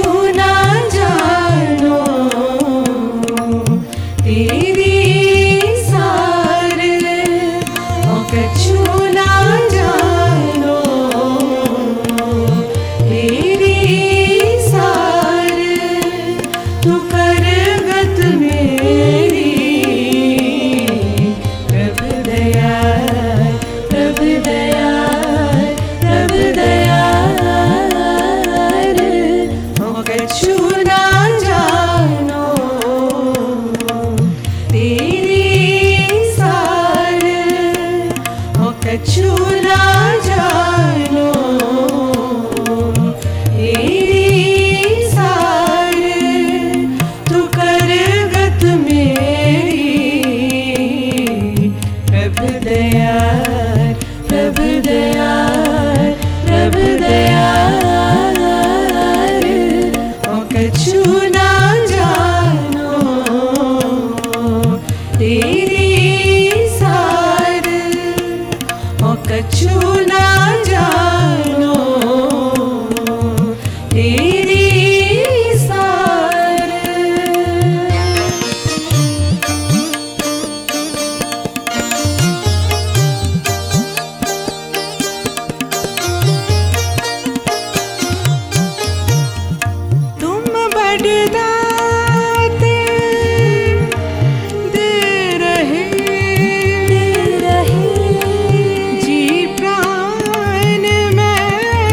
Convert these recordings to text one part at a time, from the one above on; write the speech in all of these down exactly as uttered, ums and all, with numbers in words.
ना जानो तेरी सार, ओ कछु ना जानो तेरी सार, तू करगत मेरी प्रभु दयाल, प्रभु दयाल, प्रभु दयाल, ओ कछु ना जानो तेरी सार, ओ कछु ना जानो तेरी सार, तू करगत मेरी प्रभु दयाल, प्रभु दयाल, प्रभु दयाल, ओ कछु ना जानो तेरी सार, ओ कछु ना जानो तेरी सार। तुम बड़दाते दे रहे, दे रहे जी प्राण में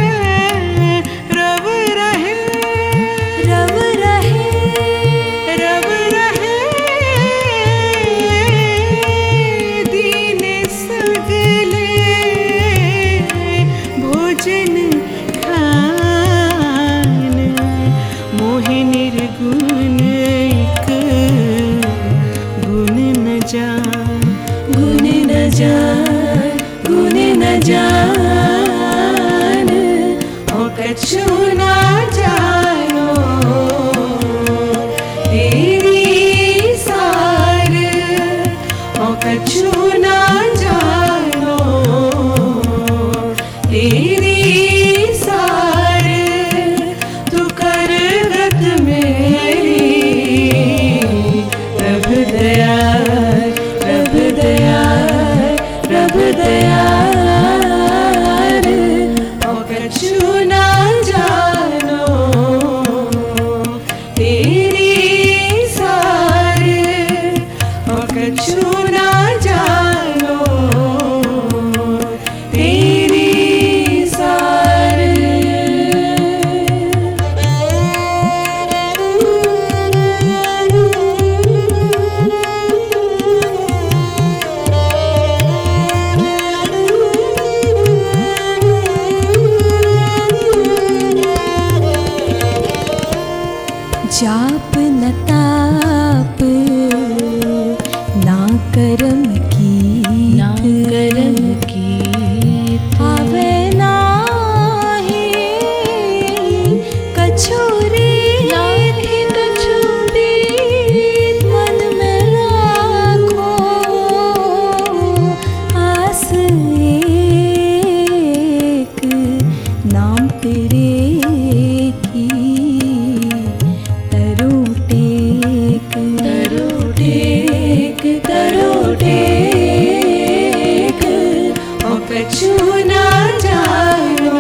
रव रहे, रव रहे, रव रहे दीन सगले भोजन खान, मोहि निर्गुण एक गुण न जान, गुण न जान, गुण न जान, ओ कछु ना जानो तेरी सार, ओ कछु ना जानो तेरी सार, तू करगत मेरी प्रभु दयाल, प्रभु दयाल, प्रभु दयाल, ओ कछु ना जानो तेरी सार, ओ कछु ना जानो तेरी सार। जाप न ताप ना करम की, ना करम की आवे नाही कछु रीत, कछु रीत मन में राखो आस एक नाम तेरे की, तरो टेक, तरो टेक, तरो टेक, ओ कछु ना जानो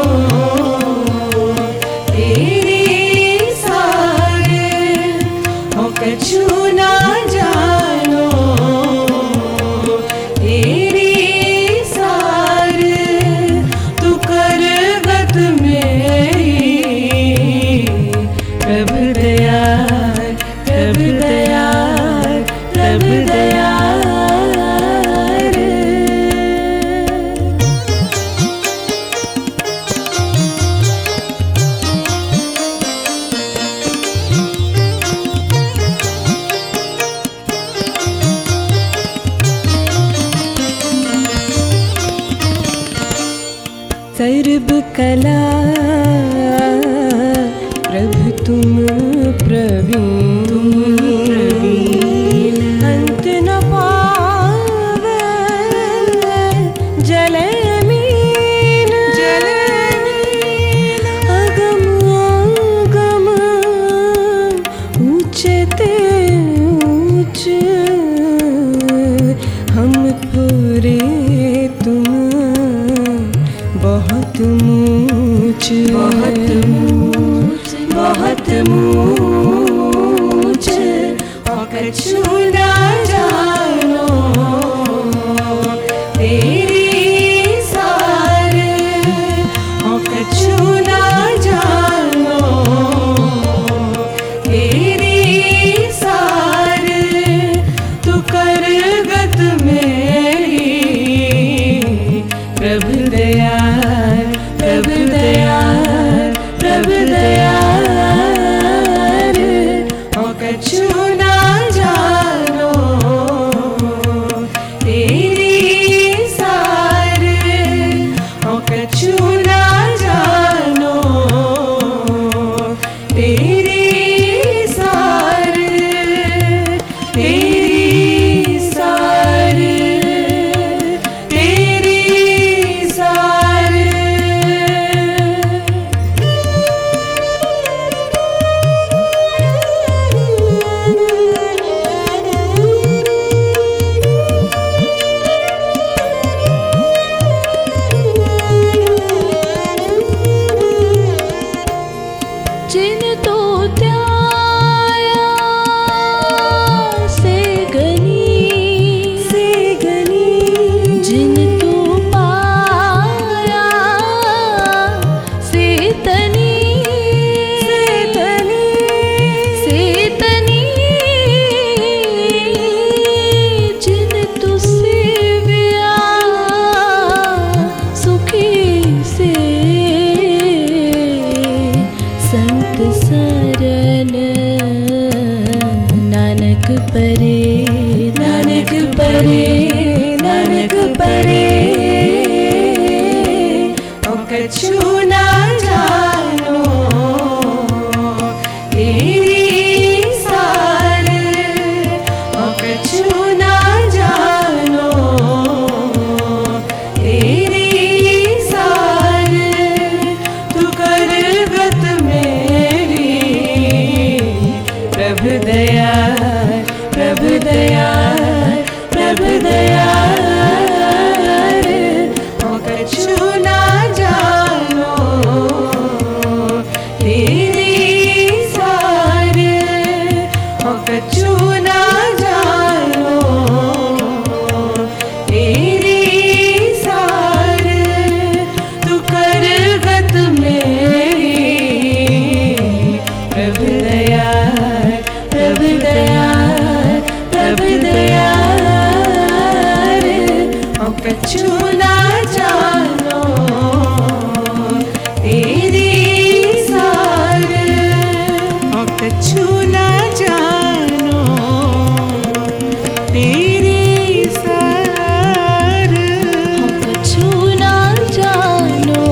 तेरी सार, ओ कछु ना जानो तेरी सार, तू करगत मेरी प्रभु दयाल, प्रभु दयाल, प्रभु दयाल। सर्ब कला प्रभु तुम प्रवीण, तुम प्रवीण अंत न पावे जले मीन, जले मीन अगम अगम मूच बहुत मूच बहुत मूच और कछु ना जानो तेरी सार और कछु ना जानो तेरी सार तू कर गत मेरी प्रभु दयाल प्रभु दयाल प्रभु दयाल और कछु ना जानो तेरी सार और कछु ना जानो तेरी सार तेरी सार तेरी सार जिन तो त्याया से गनी से गनी जिन तो पाया से तनी से तनी से तनी जिन तो सेव्या सुखी से संत सरन नानक परे नानक परे नानक परे और कछु ना जानो तेरी सार और कछु ना जानो तेरी सार तू कर गत मेरी प्रभु दयाल प्रभु दयाल प्रभु दयाल और कछु ना जानो तेरी सार और कछु ना जानो तेरी सार तू कर गत मेरी प्रभु दयाल प्रभु दयाल प्रभु दयाल और कछु ना जानो तेरी सार और कछु ना जानो तेरी सार और कछु ना जानो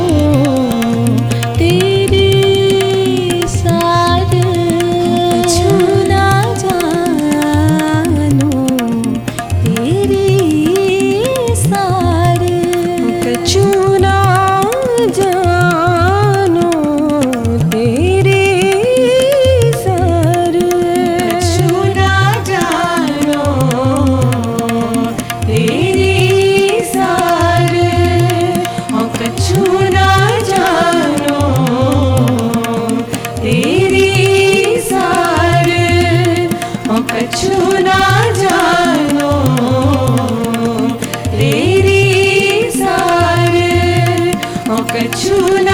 तेरी सार कछु ना जानो तेरी सार कछु ना जानो तेरी सार कछु ना जानो तेरी सार और कछु ना जानो तेरी सार और कछु ना जानो तेरी सार और कछु ना